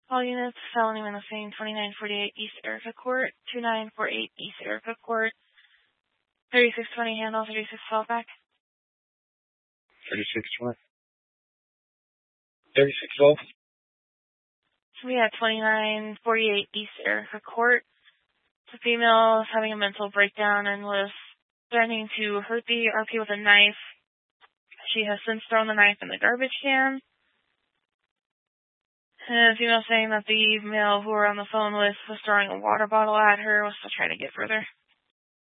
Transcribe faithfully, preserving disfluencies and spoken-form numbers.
All units, felony menacing, twenty-nine forty-eight East Erica Court, twenty-nine forty-eight East Erica Court, thirty-six twenty handle, thirty-six twelve back. thirty-six twelve. thirty-six twelve. So we had twenty-nine forty-eight East Erica Court. The female is having a mental breakdown and was threatening to hurt the R P with a knife. She has since thrown the knife in the garbage can. And the female saying that the male who we're on the phone with was throwing a water bottle at her, was still trying to get further.